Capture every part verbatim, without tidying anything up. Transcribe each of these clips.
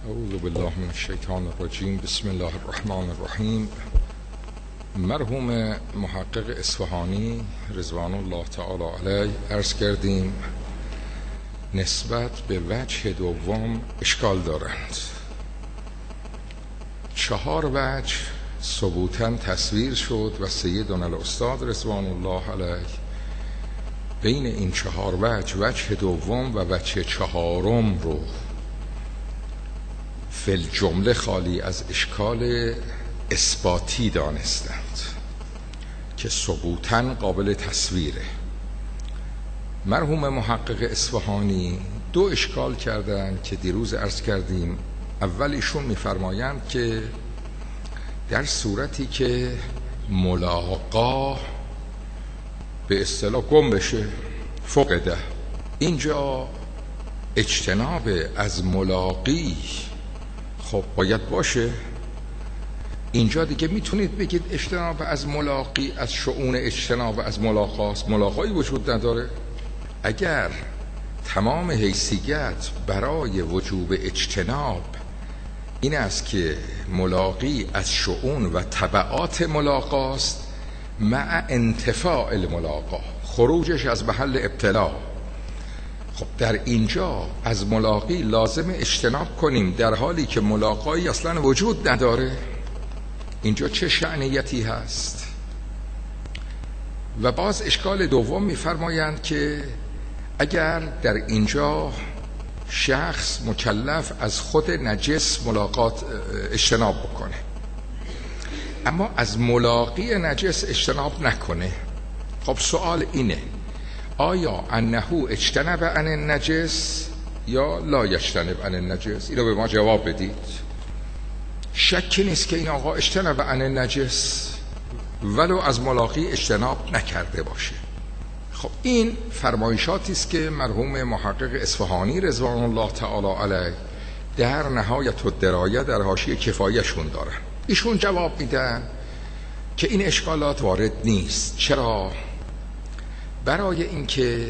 اعوذ بالله من الشیطان الرجیم. بسم الله الرحمن الرحیم. مرحوم محقق اصفهانی رضوان الله تعالی علیه عرض کردیم نسبت به وجه دوم اشکال دارند. چهار وجه ثبوتاً تصویر شد و سیدنا الاستاد رضوان الله علیه بین این چهار وجه وجه دوم و وجه چهارم رو فی الجمله خالی از اشکال اثباتی دانستند که ثبوتاً قابل تصویره. مرحوم محقق اصفهانی دو اشکال کردند که دیروز عرض کردیم. اولیشون میفرمایند که در صورتی که ملاقا به اصطلاح گم بشه، فقده، اینجا اجتناب از ملاقی خب باید باشه. اینجا دیگه میتونید بگید اجتناب از ملاقی از شؤون اجتناب از ملاقاست، ملاقایی وجود نداره. اگر تمام حیثیت برای وجوب اجتناب این است که ملاقی از شؤون و تبعات ملاقاست مع انتفاع الملاقا، خروجش از محل ابتلا، خب در اینجا از ملاقی لازم اجتناب کنیم در حالی که ملاقایی اصلا وجود نداره. اینجا چه شأنیتی هست؟ و باز اشکال دوم میفرمایند که اگر در اینجا شخص مکلف از خود نجس ملاقات اجتناب بکنه اما از ملاقی نجس اجتناب نکنه، خب سوال اینه آیا انه اجتنب عن النجس یا لا یجتنب عن النجس؟ اینو به ما جواب بدید. شکی نیست که این آقا اجتنب عن النجس ولو از ملاقی اجتناب نکرده باشه. خب این فرمایشاتی است که مرحوم محقق اصفهانی رضوان الله تعالی علیه در نهایت الدرایه در حاشیه کفایه‌شون دارن. ایشون جواب میدن که این اشکالات وارد نیست. چرا؟ برای اینکه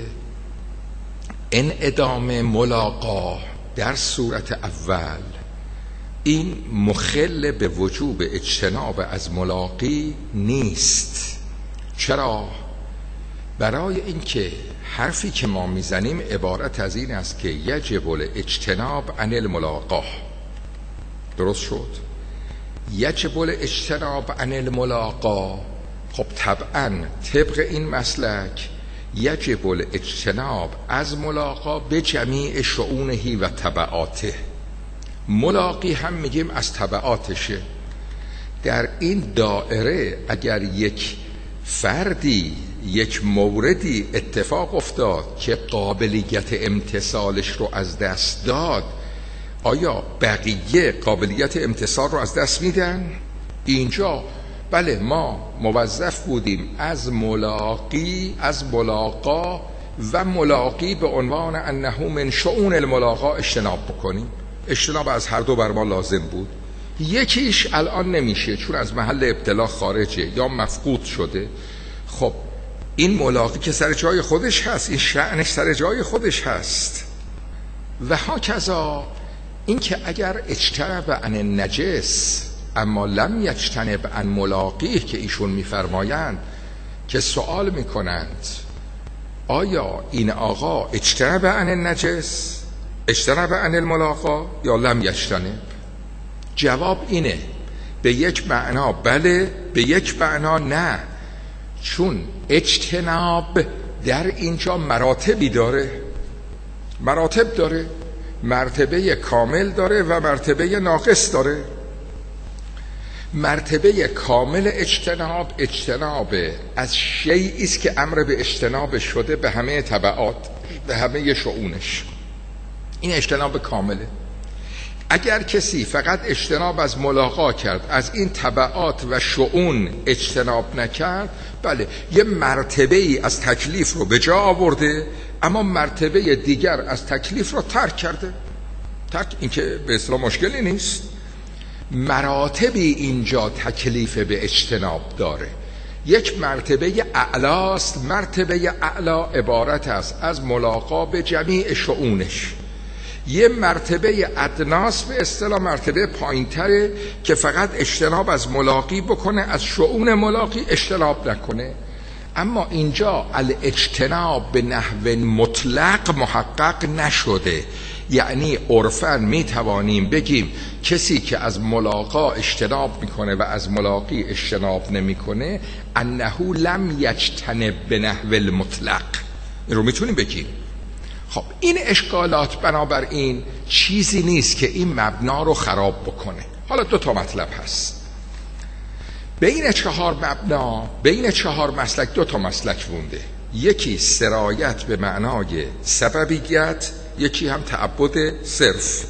انعدام ملاقا در صورت اول این مخل به وجوب اجتناب از ملاقی نیست. چرا؟ برای اینکه حرفی که ما میزنیم عبارت از این است که یجب الاجتناب عن الملاقا. درست شد؟ یجب الاجتناب عن الملاقا. خب طبعا طبق این مسلک یجب الاجتناب از ملاقا به جمیع شؤونه و تبعاته. ملاقی هم میگیم از تبعاتشه. در این دائره اگر یک فردی یک موردی اتفاق افتاد که قابلیت امتثالش رو از دست داد، آیا بقیه قابلیت امتثال رو از دست میدن؟ اینجا بله ما موظف بودیم از ملاقی از ملاقا و ملاقی به عنوان انه من شؤون الملاقا اجتناب بکنیم. اجتناب از هر دو بر ما لازم بود. یکیش الان نمیشه چون از محل ابتلا خارجه یا مفقود شده. خب این ملاقی که سر جای خودش هست، این شأنش سر جای خودش هست. و هاکذا این که اگر اجتنب عن النجس اما لم یجتنب عن ملاقی که ایشون میفرمایند که سوال میکنند آیا این آقا اجتنب عن النجس اجتنب عن الملاقا یا لم یجتنب؟ جواب اینه به یک معنا بله، به یک معنا نه. چون اجتناب در اینجا مراتبی داره، مراتب داره، مرتبه کامل داره و مرتبه ناقص داره. مرتبه کامل اجتناب اجتناب از شیئی است که امر به اجتناب شده به همه تبعات، به همه شؤونش. این اجتناب کامله. اگر کسی فقط اجتناب از ملاقا کرد، از این تبعات و شؤون اجتناب نکرد، بله یه مرتبه ای از تکلیف رو به جا آورده اما مرتبه دیگر از تکلیف رو ترک کرده. ترک این که به اصطلاح مشکلی نیست. مراتبی اینجا تکلیف به اجتناب داره. یک مرتبه اعلاست. مرتبه اعلا عبارت است از ملاقا به جمیع شؤونش. یه مرتبه ادناس به اصطلاح مرتبه پایین‌تره که فقط اجتناب از ملاقی بکنه، از شؤون ملاقی اجتناب نکنه. اما اینجا الاجتناب به نحو مطلق محقق نشده، یعنی عرفاً می توانیم بگیم کسی که از ملاقا اجتناب میکنه و از ملاقی اجتناب نمیکنه انه لم یجتنب به نحو المطلق، این رو میتونیم بگیم. خب این اشکالات بنابراین چیزی نیست که این مبنا رو خراب بکنه. حالا دو تا مطلب هست بین چهار مبنا، بین چهار مسلک دو تا مسلک مونده، یکی سرایت به معنای سببیت، یکی هم تعبد صرف.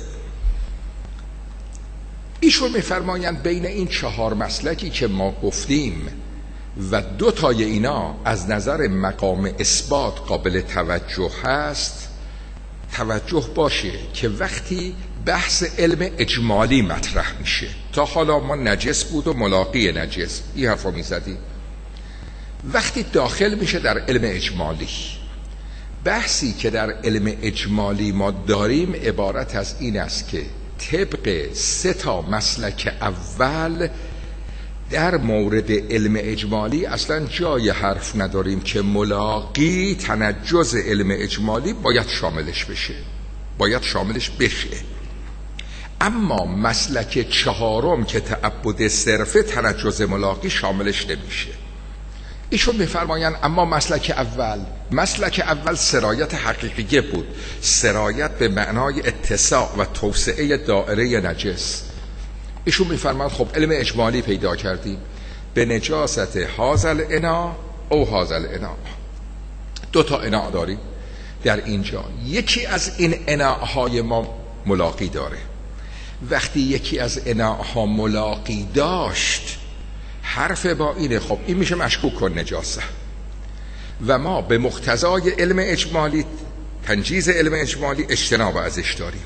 ایشون میفرمایند بین این چهار مسلکی که ما گفتیم و دو تای اینا از نظر مقام اثبات قابل توجه هست، توجه باشه که وقتی بحث علم اجمالی مطرح میشه، تا حالا ما نجس بود و ملاقی نجس این حرفا میزدیم، وقتی داخل میشه در علم اجمالی، بحثی که در علم اجمالی ما داریم عبارت از این است که طبق سه تا مسلک اول در مورد علم اجمالی اصلا جای حرف نداریم که ملاقی تنجز علم اجمالی باید شاملش بشه، باید شاملش بشه. اما مسلک چهارم که تعبد صرفه تنجز ملاقی شاملش نمیشه. ایشون میفرمایند اما مسلک اول، مسلک اول سرایت حقیقیه بود، سرایت به معنای اتساع و توسعه دائره نجس. ایشون میفرمایند خب علم اجمالی پیدا کردیم به نجاست هازل انا او هازل انا، دو تا انا داریم در اینجا، یکی از این اناهای ما ملاقی داره. وقتی یکی از اناها ملاقی داشت حرف با اینه خب این میشه مشکوک کن نجاسه، و ما به مقتضای علم اجمالی، تنجیز علم اجمالی، اجتناب ازش داریم.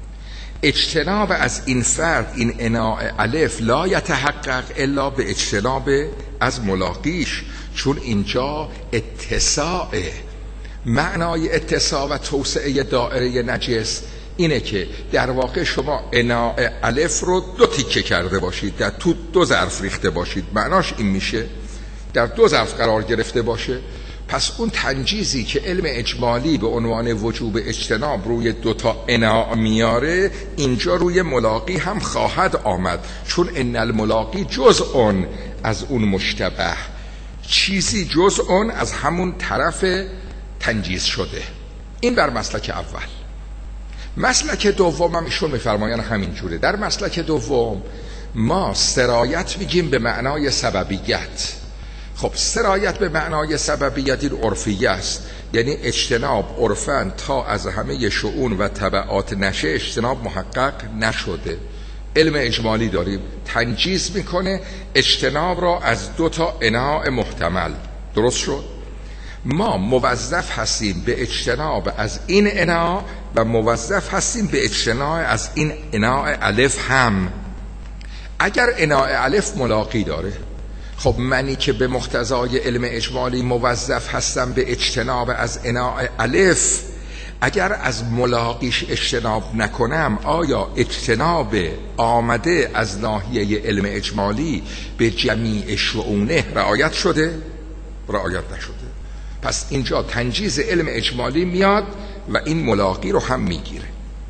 اجتناب از این فرد، این اناء الف، لا یتحقق الا به اجتناب از ملاقیش، چون اینجا اتساع، معنای اتساع و توسعه دائره نجس اینه که در واقع شما اناء الف رو دو تیکه کرده باشید، در تو دو ظرف ریخته باشید، معناش این میشه در دو ظرف قرار گرفته باشه. پس اون تنجیزی که علم اجمالی به عنوان وجوب اجتناب روی دوتا اناء میاره، اینجا روی ملاقی هم خواهد آمد، چون ان الملاقی جزء از اون مشتبه، چیزی جزء از همون طرف تنجیز شده. این بر مسلک اول. مسلک دوم هم ایشون میفرمایند همین جوره. در مسلک دوم ما سرایت میگیم به معنای سببیت. خب سرایت به معنای سببیت این عرفیه است، یعنی اجتناب عرفاً تا از همه شؤون و تبعات نشه اجتناب محقق نشده. علم اجمالی داریم تنجیز میکنه اجتناب را از دو تا اناء محتمل. درست شد؟ ما موظف هستیم به اجتناب از این اناء و موظف هستیم به اجتناب از این اناء الف هم. اگر اناء الف ملاقی داره، خب منی که به مقتضای علم اجمالی موظف هستم به اجتناب از اناء الف، اگر از ملاقیش اجتناب نکنم، آیا اجتناب آمده از ناحیه علم اجمالی به جمیع شؤونه رعایت شده؟ رعایت نشده. پس اینجا تنجیز علم اجمالی میاد و این ملاقی رو هم میگیره.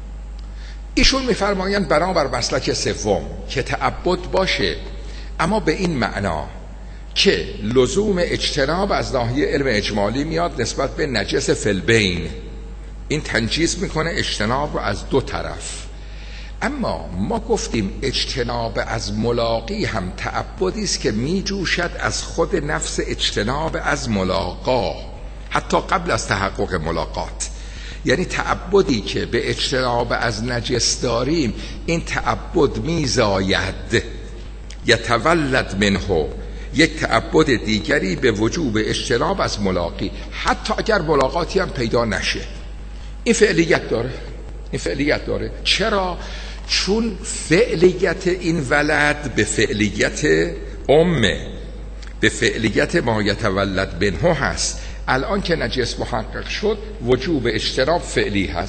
ایشون میفرمایند بنابر مسلک سوم که تعبد باشه، اما به این معنا که لزوم اجتناب از ناحیه علم اجمالی میاد نسبت به نجس فلبین، این تنجیز میکنه اجتناب رو از دو طرف. اما ما گفتیم اجتناب از ملاقی هم تعبدی است که میجوشد از خود نفس اجتناب از ملاقا، حتی قبل از تحقق ملاقات. یعنی تعبدی که به اجتناب از نجس داریم، این تعبد میزاید یتولد منه یک تعبد دیگری به وجوب اجتناب از ملاقی، حتی اگر ملاقاتی هم پیدا نشه. این فعلیت داره، این فعلیت داره. چرا؟ چون فعلیت این ولد به فعلیت امه، به فعلیت ما یتولد منه هست. الان که نجس محقق شد وجوب اجتناب فعلی هست،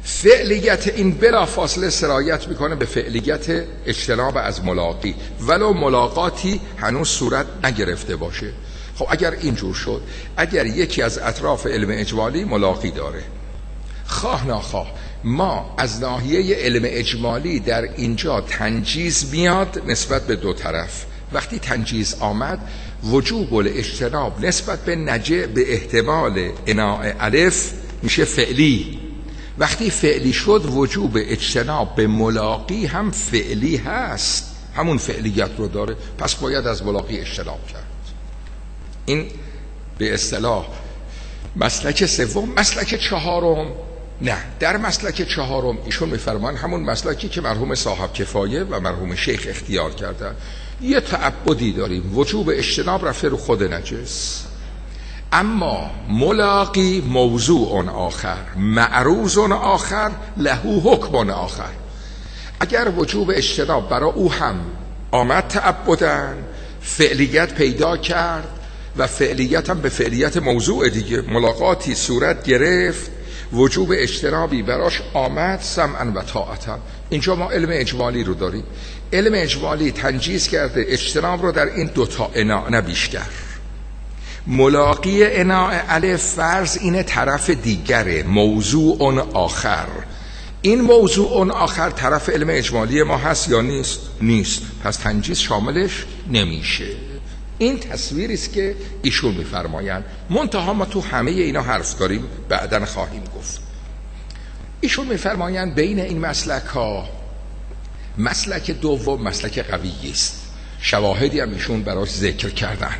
فعلیت این بلافاصله سرایت میکنه به فعلیت اجتناب از ملاقی، ولو ملاقاتی هنوز صورت نگرفته باشه. خب اگر اینجور شد، اگر یکی از اطراف علم اجمالی ملاقی داره، خواه ناخواه ما از ناحیه علم اجمالی در اینجا تنجیز میاد نسبت به دو طرف. وقتی تنجیز آمد، وجوب الاجتناب نسبت به نجه به احتمال اناء الف میشه فعلی. وقتی فعلی شد، وجوب اجتناب به ملاقی هم فعلی هست، همون فعلیت رو داره، پس باید از ملاقی اجتناب کرد. این به اصطلاح مسلک سوم. مسلک چهارم، نه، در مسلک چهارم ایشون میفرمان همون مسلکی که مرحوم صاحب کفایه و مرحوم شیخ اختیار کردن. یه تعبدی داریم، وجوب اجتناب رفته رو خود نجس، اما ملاقی موضوع آخر، معروض آخر، لهو حکم آخر. اگر وجوب اجتناب برای او هم آمد تعبدن، فعلیت پیدا کرد و فعلیت هم به فعلیت موضوع دیگه، ملاقاتی صورت گرفت، وجوب اجتنابی براش آمد، سمعا و طاعتا. اینجا ما علم اجمالی رو داریم. علم اجمالی تنجیز کرده اجتناب رو در این دوتا اناء، نه بیشتر. ملاقی اناء الف فرض اینه طرف دیگره، موضوع آخر. این موضوع آخر طرف علم اجمالی ما هست یا نیست؟ نیست. پس تنجیز شاملش نمیشه. این تصویری است که ایشون میفرمایند. منتها ما تو همه اینا حرف داریم، بعداً خواهیم گفت. ایشون میفرمایند بین این مسلک ها مسلک دوم مسلک قوی است، شواهدی هم ایشون براش ذکر کردن.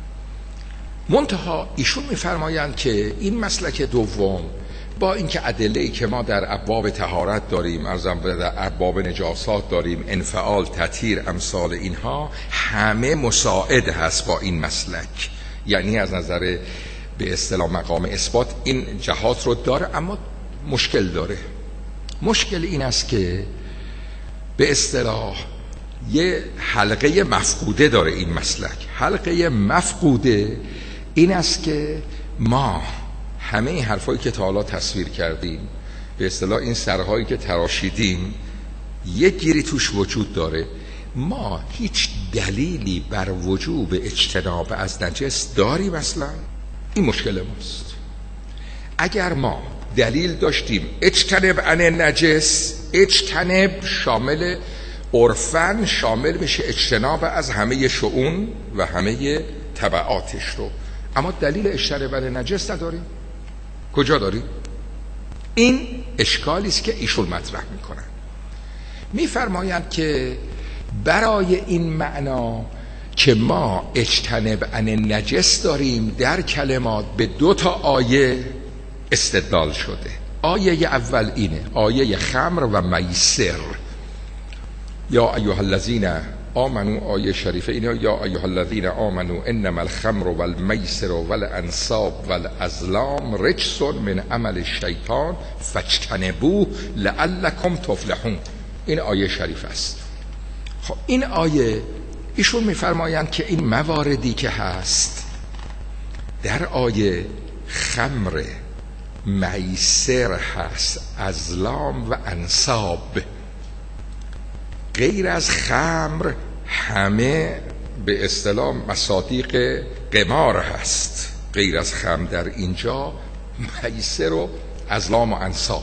منتها ایشون میفرمایند که این مسلک دوم با اینکه ادله‌ای که ما در ابواب طهارت داریم، ارزم در ابواب نجاسات داریم، انفعال، تطهیر، امثال اینها، همه مساعد هست با این مسلک. یعنی از نظر به اصطلاح مقام اثبات این جهات رو داره، اما مشکل داره. مشکل این است که به اصطلاح یه حلقه مفقوده داره این مسلک. حلقه مفقوده این است که ما همه این حرفایی که تا حالا تصویر کردیم، به اصطلاح این سرهایی که تراشیدیم، یک گیری توش وجود داره. ما هیچ دلیلی بر وجوب اجتناب از نجس داریم اصلا؟ این مشکل ماست. اگر ما دلیل داشتیم اجتنب عن نجس، اجتنب شامل عرفاً شامل میشه اجتناب از همه شؤون و همه تبعاتش رو، اما دلیل اجتناب عن نجس نداریم. کجا داریم؟ این اشکالی است که ایشون مطرح میکنن. میفرمایند که برای این معنا که ما اجتنب عن نجس داریم، در کلمات به دو تا آیه استدلال شده. آیه اول اینه، آیه خمر و میسر. یا ایها الذین آمنو، آیه شریفه اینه، یا ایها الذین آمنو انما الخمر والمیسر والانصاب والازلام رجس من عمل الشیطان فاجتنبوه لعلکم تفلحون. این آیه شریف است. خب این آیه ایشون میفرمایند که این مواردی که هست در آیه خمر، میسر هست، ازلام و انصاب، غیر از خمر همه به اصطلاح مصادیق قمار هست. غیر از خمر در اینجا میسر و ازلام و انصاب.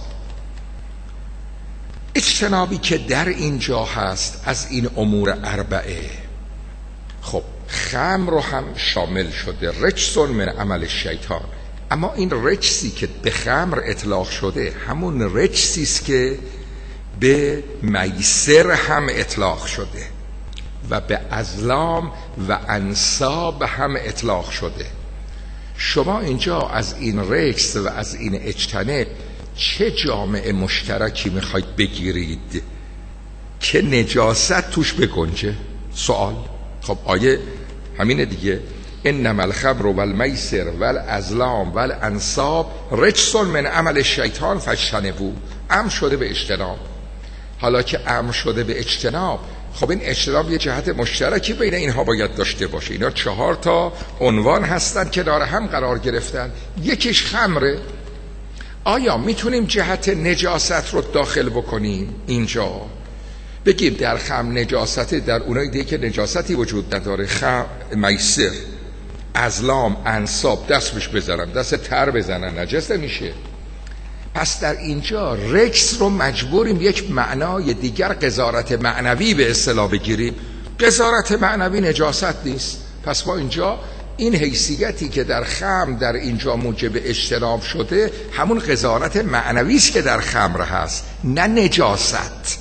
اجتنابی که در اینجا هست از این امور اربعه، خب خمر رو هم شامل شده، رجسون من عمل شیطان. اما این رجسی که به خمر اطلاق شده همون رجسی است که به میسر هم اطلاق شده و به ازلام و انصاب هم اطلاق شده. شما اینجا از این رجس و از این اجتناب چه جامعه مشترکی میخواید بگیرید که نجاست توش بگنجه؟ سوال. خب آیه همینه دیگه، انما الخمر والمیسر والازلام والانصاب رجس من عمل الشیطان فاجتنبوه. امر شده به اجتناب. حالا که امر شده به اجتناب، خب این اجتناب یه جهت مشترکی بین اینها باید داشته باشه. اینا چهار تا عنوان هستن که داره هم قرار گرفتن. یکیش خمره. آیا میتونیم جهت نجاست رو داخل بکنیم اینجا؟ بگیم در خمر نجاست، در اونایی دیگه که نجاستی وجود نداره، خمر، میسر، ازلام، انساب، دست بهش بزنم، دست تر بزنن نجس میشه. پس در اینجا رجس رو مجبوریم یک معنای دیگر، قذارت معنوی به اصطلاح بگیریم. قذارت معنوی نجاست نیست. پس ما اینجا این حیثیتی که در خمر در اینجا موجب اجتناب شده همون قذارت معنوی است که در خمر هست، نه نجاست.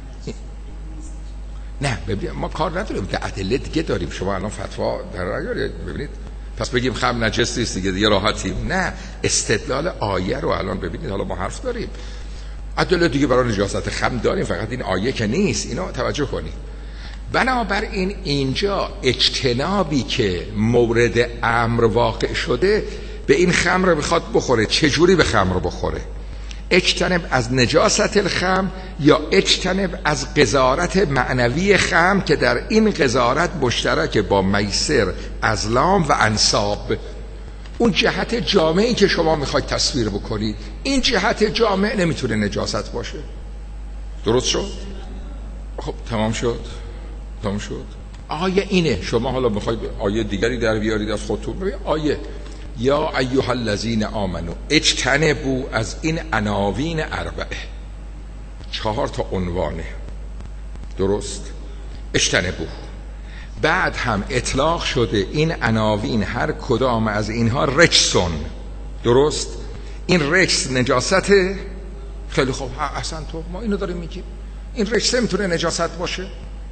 نه ببینید ما کار نداریم که ادله دیگه داریم. شما الان فتوا در ببینید پس بگیم خمر نجس نیست دیگه دیگه راحتیم. نه، استدلال آیه رو الان ببینید. حالا ما حرف داریم، ادله دیگه برای نجاست خمر داریم، فقط این آیه که نیست. اینو توجه کنید. بنابراین اینجا اجتنابی که مورد امر واقع شده به این خمر میخواد بخوره. چجوری به خمر بخوره؟ اجتنب از نجاست الخمر یا اجتنب از قذارت معنوی خمر که در این قذارت مشترک با میسر، ازلام و انساب. اون جهت جامعی که شما میخواید تصویر بکنید، این جهت جامع نمیتونه نجاست باشه. درست شد؟ خب تمام شد. تمام شد. آیه اینه. شما حالا میخواید آیه دیگری در بیارید از خودتون. ببین آیه یا ایها الذین آمنو اجتنبوا، از این عناوین اربعه، چهار تا عنوانه. درست؟ اجتنبوا. بعد هم اطلاق شده این عناوین هر کدام از اینها رجسون. درست؟ این رجس نجاسته. خیلی خوب، احسن تو ما اینو داریم میگیم. این رجس میتونه نجاست باشه؟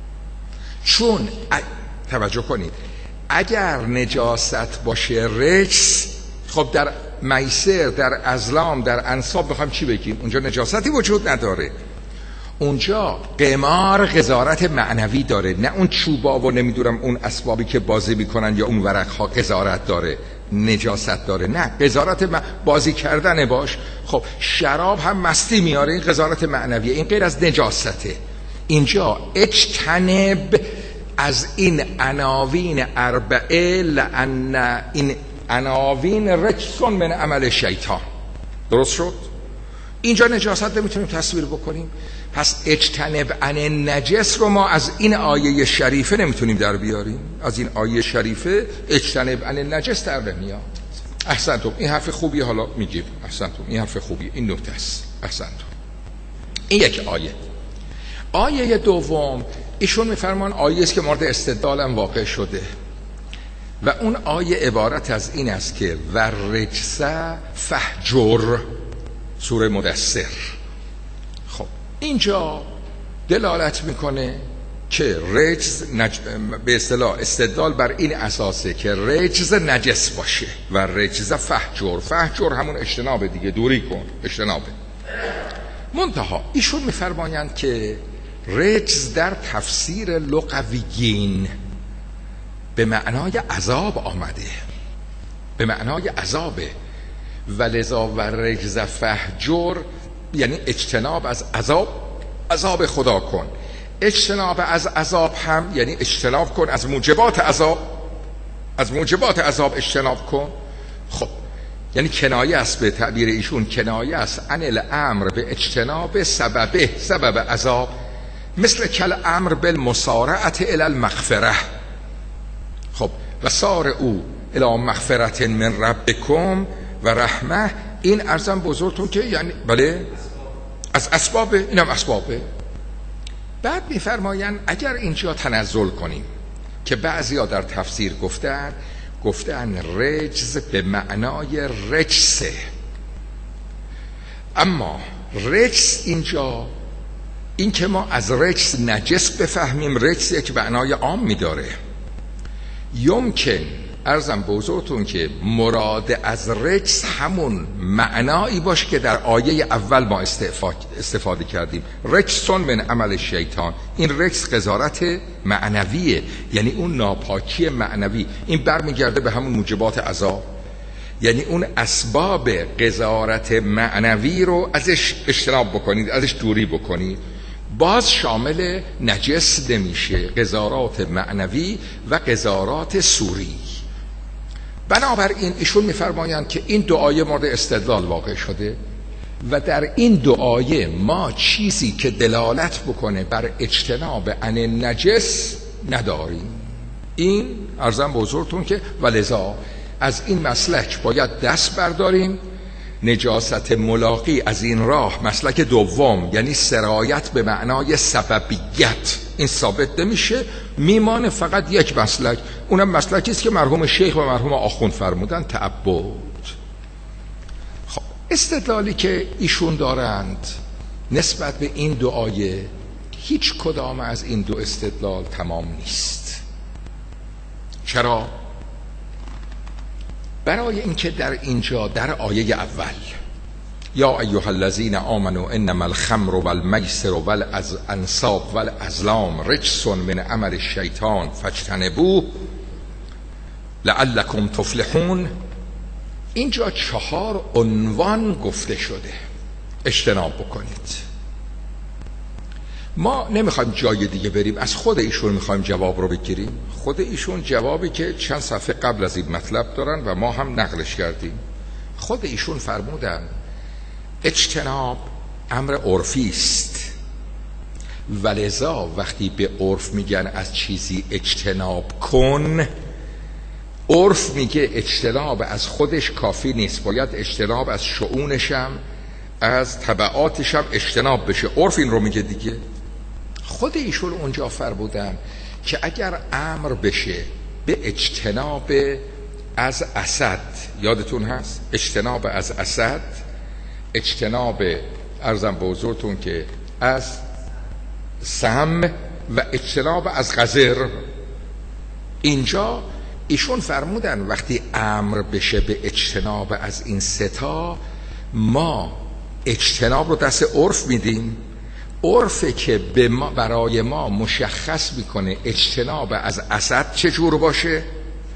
چون ا... توجه کنید، اگر نجاست باشه رجس، خب در میسر، در ازلام، در انساب بخوام چی بگیم؟ اونجا نجاستی وجود نداره. اونجا قمار قذارت معنوی داره، نه اون چوبا و نمیدونم اون اسبابی که بازی میکنن یا اون ورقها قذارت داره، نجاست داره. نه، قذارت م... بازی کردن باش. خب شراب هم مستی میاره، این قذارت معنویه، این غیر از نجاسته. اینجا اجتنب از این عناوین اربعه لأن این عناوین رجسون من عمل شیطان. درست شد؟ اینجا نجاست نمیتونیم تصویر بکنیم. پس اجتنب عن نجس رو ما از این آیه شریفه نمیتونیم در بیاریم. از این آیه شریفه اجتنب عن نجس در نمیاد. احسنتم، این حرف خوبی. حالا میگیم احسنتم، این حرف خوبی، این نکته است. احسنتم. این یک آیه. آیه دوم ایشون میفرمان آیه است که مورد استدلالم واقع شده و اون آیه عبارت از این است که ورجس فهجر، سوره مدثر. خب اینجا دلالت میکنه که رجز نج... به اصطلاح استدلال بر این اساسه که رجز نجس باشه و رجز فهجر. فهجر همون اجتناب دیگه، دوری کن، اجتنابه. منتها ایشون میفرمایند که رجز در تفسیر لغویین به معنای عذاب آمده، به معنای عذابه. ولذا و رجز فهجر یعنی اجتناب از عذاب، عذاب خدا کن. اجتناب از عذاب هم یعنی اجتناب کن از موجبات عذاب، از موجبات عذاب اجتناب کن. خب یعنی کنایه است، به تعبیر ایشون کنایه است عن الامر به اجتناب سببه، سبب عذاب، مثل کل امر بالمسارعت الی المغفره. خب و سار او الی مغفرت من ربکم و رحمه، این ارزم بزرگتون که یعنی بله از اسبابه، اینم اسبابه. بعد میفرمایند اگر اینجا تنزل کنیم که بعضیا در تفسیر گفتن گفتن رجز به معنای رجسه، اما رجس اینجا این که ما از رجس نجس بفهمیم، رجس یک معنای عام میداره. یمکن عرضم بزرگتون که مراد از رجس همون معنایی باشه که در آیه اول ما استفاده کردیم، رجسون من عمل شیطان. این رجس قذارت معنویه، یعنی اون ناپاکی معنوی. این برمیگرده به همون موجبات عذاب، یعنی اون اسباب قذارت معنوی رو ازش اجتناب بکنید، ازش دوری بکنید. باز شامل نجس نمیشه، قذارات معنوی و قذارات سوری. بنابراین ایشون میفرمایند که این دو آیه مورد استدلال واقع شده. و در این دو آیه ما چیزی که دلالت بکنه بر اجتناب عن نجس نداریم. این عرضم به حضورتون که ولذا از این مسلک باید دست برداریم. نجاست ملاقی از این راه مسلک دوم، یعنی سرایت به معنای سببیت، این ثابت نمیشه، میمانه فقط یک مسلک، اونم مسلکی است که مرحوم شیخ و مرحوم آخوند فرمودن، تعبد. خب استدلالی که ایشون دارند نسبت به این دو آیه، هیچ کدام از این دو استدلال تمام نیست. چرا؟ برای اینکه در اینجا در آیه اول یا ایها الذین آمنوا انما الخمر والمیسر والانصاب والازلام رجس من عمل الشیطان فاجتنبوه لعلکم تفلحون، اینجا چهار عنوان گفته شده اجتناب بکنید. ما نمیخوایم جای دیگه بریم، از خود ایشون میخوایم جواب رو بگیریم. خود ایشون جوابی که چند صفحه قبل از این مطلب دارن و ما هم نقلش کردیم. خود ایشون فرمودن اجتناب امر عرفی است، ولذا وقتی به عرف میگن از چیزی اجتناب کن، عرف میگه اجتناب از خودش کافی نیست، باید اجتناب از شؤونشم از تبعاتشم اجتناب بشه. عرف این رو میگه دیگه. خود ایشون اونجا فرمودن که اگر امر بشه به اجتناب از اسد، یادتون هست اجتناب از اسد، اجتناب عرضم به حضورتون که از سم و اجتناب از قذر، اینجا ایشون فرمودن وقتی امر بشه به اجتناب از این ستا، ما اجتناب رو دست عرف میدیم. عرفه که به ما برای ما مشخص میکنه اجتناب از اسد چجور باشه،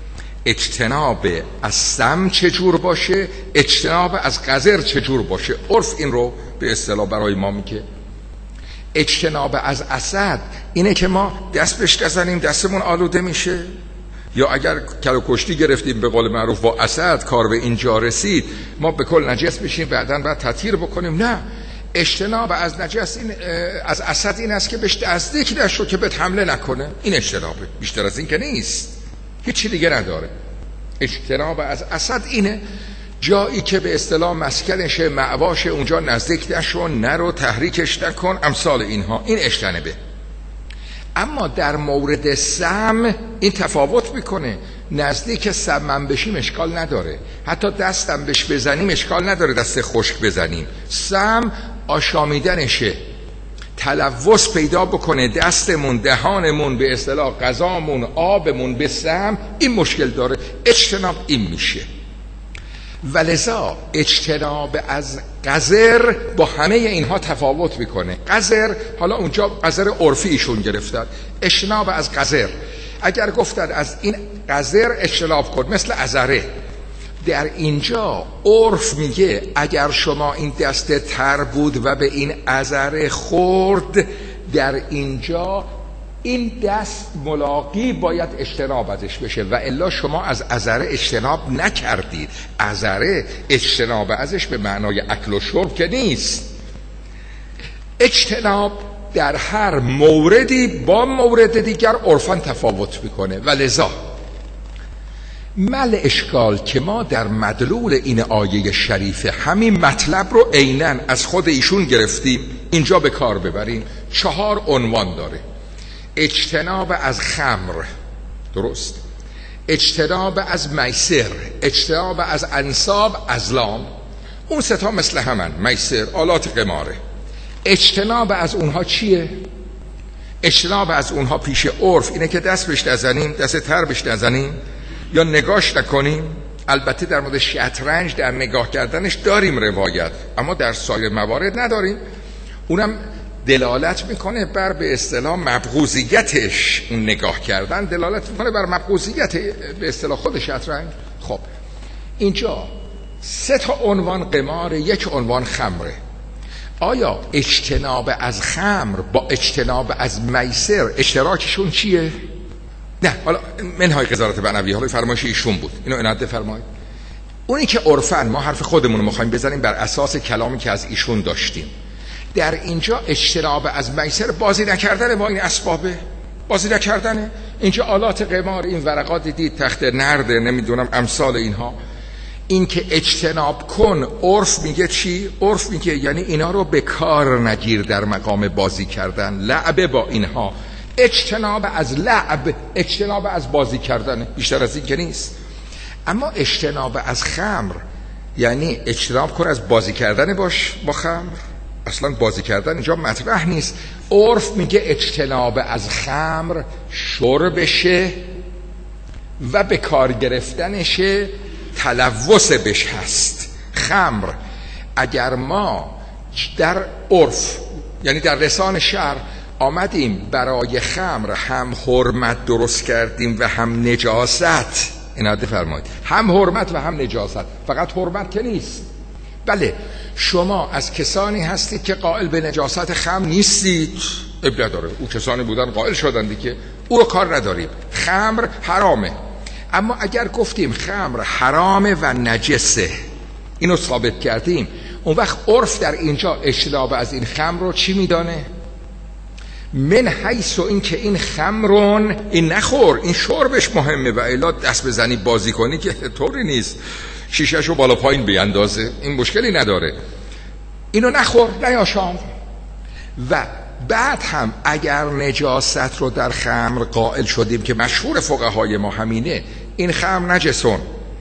اجتناب از سم چجور باشه، اجتناب از قذر چجور باشه. عرف این رو به اصطلاح برای ما میگه. اجتناب از اسد اینه که ما دست بهش بزنیم دستمون آلوده میشه، یا اگر کلو کشتی گرفتیم به قول معروف با اسد کار به اینجا رسید ما به کل نجس بشیم بعداً بعد تطهیر بکنیم. نه، اجتناب از نجس این از اسد این است که بهش نزدیک نشو که بهت حمله نکنه. این اجتنابه، بیشتر از این که نیست، هیچی دیگه نداره. اجتناب از اسد اینه، جایی که به اصطلاح مسکنشه مأواشه اونجا نزدیک نشو، نرو، تحریکش نکن، امثال اینها، این اجتنابه. اما در مورد سم این تفاوت میکنه. نزدیک سمم بشیم اشکال نداره، حتی دستم بهش بزنیم اشکال نداره، دست خشک بزنیم. سم آشامیدنشه، تلوث پیدا بکنه دستمون، دهانمون، به اصطلاح غذامون، آبمون به سم، این مشکل داره. اجتناب این میشه. ولذا اجتناب از قذر با همه اینها تفاوت میکنه. قذر حالا اونجا قذر عرفی ایشون گرفتن، اجتناب از قذر. اگر گفتن از این قذر اجتناب کن مثل عذره، در اینجا عرف میگه اگر شما این دست تر بود و به این عذره خورد، در اینجا این دست ملاقی باید اجتناب ازش بشه، و الا شما از عذره اجتناب نکردید. عذره اجتناب ازش به معنای اکل و شرب که نیست. اجتناب در هر موردی با مورد دیگر عرفاً تفاوت میکنه. ولذا مل اشکال که ما در مدلول این آیه شریفه همین مطلب رو عیناً از خود ایشون گرفتیم اینجا به کار ببریم. چهار عنوان داره: اجتناب از خمر، درست، اجتناب از میسر، اجتناب از انصاب، ازلام، اون ستا مثل همن، میسر آلات قماره. اجتناب از اونها چیه؟ اجتناب از اونها پیش عرف اینه که دست بهش نزنیم، دست تر بهش نزنیم یا نگاش نکنیم. البته در مورد شطرنج در نگاه کردنش داریم روایت، اما در سایر موارد نداریم. اونم دلالت میکنه بر به اصطلاح مبغوضیتش، اون نگاه کردن دلالت میکنه بر مبغوضیت به اصطلاح خود شطرنج. خب اینجا سه تا عنوان قمار، یک عنوان خمره. آیا اجتناب از خمر با اجتناب از میسر اشتراکشون چیه؟ نه، حالا منهای قضاوت بنوی، حالا فرمایش ایشون بود، اینو عنایت فرمایید. اونی که عرفن، ما حرف خودمون رو میخوایم بزنیم بر اساس کلامی که از ایشون داشتیم. در اینجا اجتناب از میسر بازی نکردن با این اسبابه، بازی نکردنه. اینجا آلات قمار، این ورقات دیدید، تخت نرده، نمیدونم امثال اینها. این که اجتناب کن، عرف میگه چی؟ عرف میگه یعنی اینا رو به کار نگیر در مقام بازی کردن، لعبه با اینها. اجتناب از لعب، اجتناب از بازی کردن، بیشتر از این که نیست. اما اجتناب از خمر یعنی اجتناب کن از بازی کردن باش با خمر. اصلا بازی کردن اینجا مطرح نیست. عرف میگه اجتناب از خمر شربشه و به کار گرفتنشه، تلوث بش هست. خمر اگر ما در عرف یعنی در لسان شرع آمدیم برای خمر هم حرمت درست کردیم و هم نجاست، اینا فرمایید، هم حرمت و هم نجاست. فقط حرمت که نیست. بله شما از کسانی هستید که قائل به نجاست خمر نیستید، اب نداره، او کسانی بودن قائل شدن دیگه، او رو کار نداریم. خمر حرامه، اما اگر گفتیم خمر حرامه و نجسه، اینو ثابت کردیم، اون وقت عرف در اینجا اجتناب از این خمر رو چی میدانه؟ من حیث این که این خمرون، این نخور، این شربش مهمه، و الا دست بزنی بازی کنی که طوری نیست، شیشهشو بالا پایین بیاندازه، این مشکلی نداره. اینو نخور، نیاشام. و بعد هم اگر نجاست رو در خمر قائل شدیم که مشهور فقهای ما همینه، این خمر نجسون،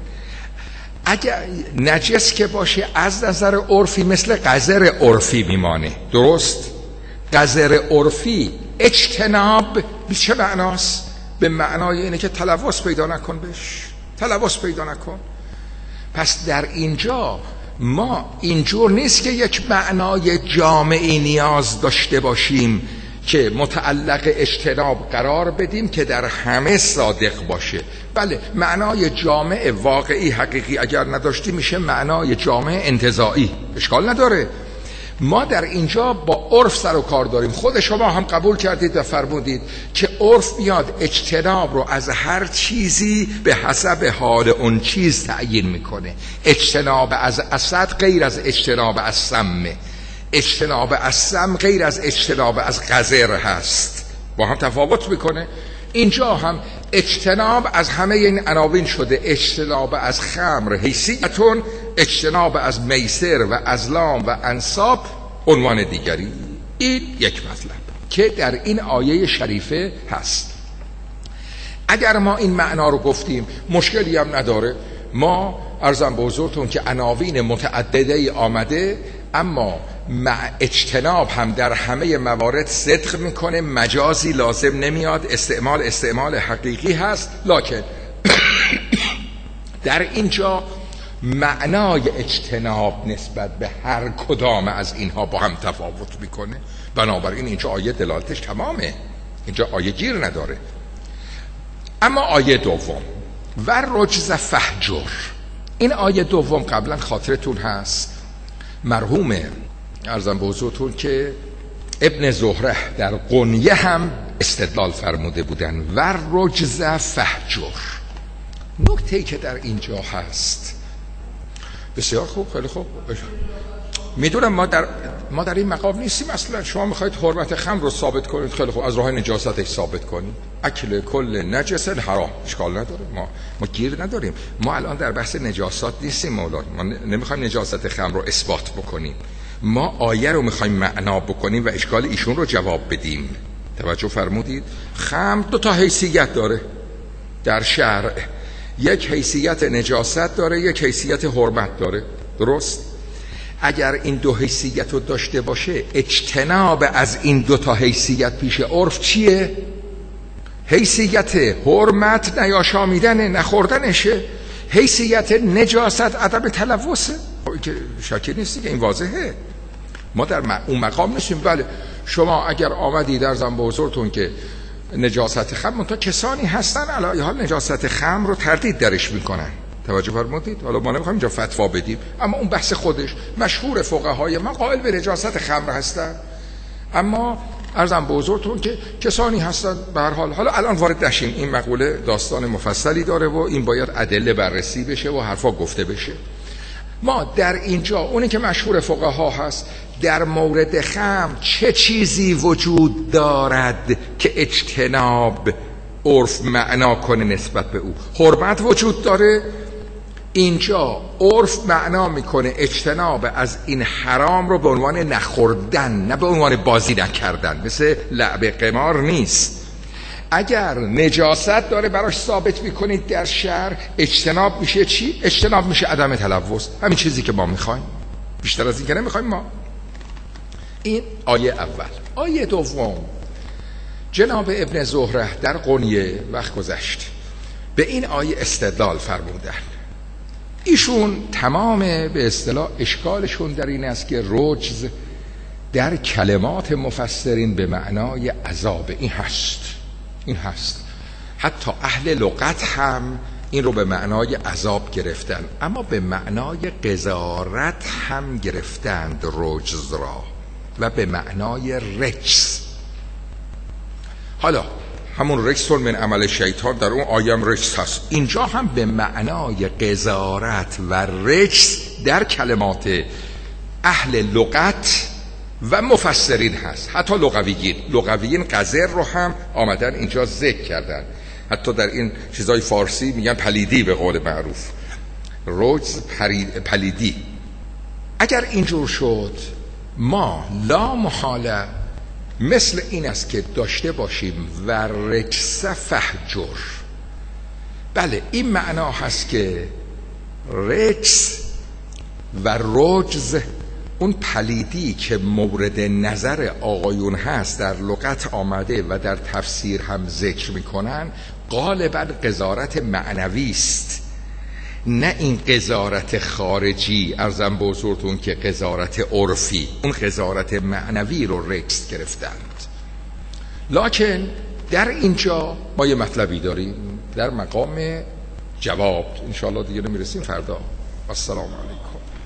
اگر نجس که باشه از نظر عرفی مثل قذر عرفی میمانه. درست؟ قذر عرفی اجتناب چه معناست؟ به معنای اینه که تلوث پیدا نکن بش، تلوث پیدا نکن. پس در اینجا ما اینجور نیست که یک معنای جامعی نیاز داشته باشیم که متعلق اجتناب قرار بدیم که در همه صادق باشه. بله معنای جامع واقعی حقیقی اگر نداشتی میشه معنای جامع انتزاعی، اشکال نداره. ما در اینجا با عرف سر و کار داریم. خود شما هم قبول کردید و فرمودید که عرف میاد اجتناب رو از هر چیزی به حسب حال اون چیز تعیین میکنه. اجتناب از اسد غیر از اجتناب از سمه، اجتناب از سم غیر از اجتناب از قذر هست، با هم تفاوت میکنه. اینجا هم اجتناب از همه این عناوین شده. اجتناب از خمر حیثیتون، اجتناب از میسر و ازلام و انصاب عنوان دیگری. این یک مطلب که در این آیه شریفه هست. اگر ما این معنا رو گفتیم مشکلی هم نداره. ما عرضم به حضورتون که عناوین متعدده آمده، اما مع اجتناب هم در همه موارد صدق میکنه، مجازی لازم نمیاد، استعمال استعمال حقیقی هست. لکن در اینجا معنای اجتناب نسبت به هر کدام از اینها با هم تفاوت میکنه. بنابراین اینجا آیه دلالتش تمامه، اینجا آیه گیر نداره. اما آیه دوم و رجز فهجر، این آیه دوم قبلا خاطرتون هست مرحوم عرضم به حضورتون که ابن زهره در قنیه هم استدلال فرموده بودن و رجز فهجر. نکته‌ای که در اینجا هست بسیار خوب، خیلی خوب، میدونم ما در ما در این مقام نیستیم. اصلا شما میخواید حرمت خمر رو ثابت کنید، خیلی خوب، از راه نجاستش ثابت کنید. اکل کل نجس حرام، اشکال نداره، ما ما گیر نداریم. ما الان در بحث نجاست نیستیم مولا، ما نمیخوایم نجاست خمر رو اثبات بکنیم، ما آیه رو میخوایم معنا بکنیم و اشکال ایشون رو جواب بدیم. توجه فرمودید؟ خمر دو تا حیثیت داره در شرع، یک حیثیت نجاست داره، یک حیثیت حرمت داره. درست؟ اگر این دو حیثیت رو داشته باشه، اجتناب از این دو تا حیثیت پیش عرف چیه؟ حیثیت حرمت نیاشامیدن، نخوردنشه. حیثیت نجاست عدم تلوثه. که شکی نیستی که این واضحه، ما در اون مقام نیستیم. بله شما اگر آمدی در زن به حضورتون که نجاست خمر، تا کسانی هستن علی حال نجاست خمر رو تردید درش میکنن. توجه فرمودید؟ حالا ما نمیخوایم اینجا فتوا بدیم، اما اون بحث خودش مشهور، فقهای ما قائل به نجاست خمر هستن. اما عرضم به حضورتون که کسانی هستن به هر حال، حالا الان وارد نشیم، این مقوله داستان مفصلی داره و این باید ادله بررسی بشه و حرفا گفته بشه. ما در اینجا اونی که مشهور فقها هست، در مورد خمر چه چیزی وجود دارد که اجتناب عرف معنا کنه نسبت به او؟ حرمت وجود داره، اینجا عرف معنا میکنه اجتناب از این حرام رو به عنوان نخوردن، نه به عنوان بازی نکردن، مثل لعب قمار نیست. اگر نجاست داره براش ثابت میکنید در شرع، اجتناب میشه چی؟ اجتناب میشه عدم تلوث، همین چیزی که ما میخوایم، بیشتر از این که نمیخوایم ما. این آیه اول. آیه دوم، جناب ابن زهره در غنیه وقت گذشت به این آیه استدلال فرمودن. ایشون تمام به اصطلاح اشکالشون در این است که رجز در کلمات مفسرین به معنای عذاب، این هست این هست حتی اهل لغت هم این رو به معنای عذاب گرفتن، اما به معنای قذارت هم گرفتند رجز را و به معنای رجس. حالا همون رجسون من عمل شیطان در اون آیم رجس هست، اینجا هم به معنای قذارت و رجس در کلمات اهل لغت و مفسرین هست. حتی لغویین لغویین قذر رو هم آمدن اینجا ذکر کردن، حتی در این چیزای فارسی میگن پلیدی به قول معروف، رجز پلیدی. اگر اینجور شد ما لا محاله مثل این است که داشته باشیم و رجس فهجر. بله این معنا هست که رجس و رجز، اون پلیدی که مورد نظر آقایون هست در لغت آمده و در تفسیر هم ذکر میکنن، غالبا قذارت معنوی است، نه این قذارت خارجی. عرضم به حضورتون که قذارت عرفی، اون قذارت معنوی رو رجس گرفتند. لکن در اینجا ما یه مطلبی داریم در مقام جواب، انشاءالله دیگه نمیرسیم فردا. السلام علیکم.